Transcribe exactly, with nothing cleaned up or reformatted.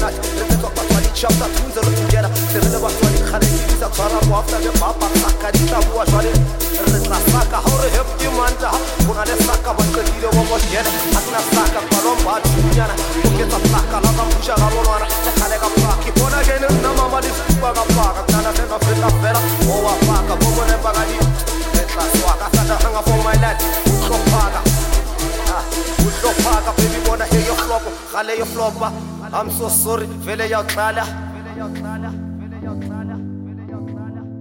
ngathi Repeto batwali chapter tunze lokungena Serele batwali khaleki bisa tsara wafta be baba sakadi tabuwa jwale Retla saka hore hefti manta Kuna le saka bankadile wa mosjene Akna saka balomba tunyana Uketa plaka la bambusha galonwana Lekhalega plaki bona gene na mama disuba kapaka Kana sena feta fela Owa paka bomo ne bagadi Retla swaka sada hanga for my lad Utlopaka Utlopaka baby bona hear your flop Khale your flopper I'm so sorry vele ya uqala Vele ya uqala Vele ya uqala Vele ya uqala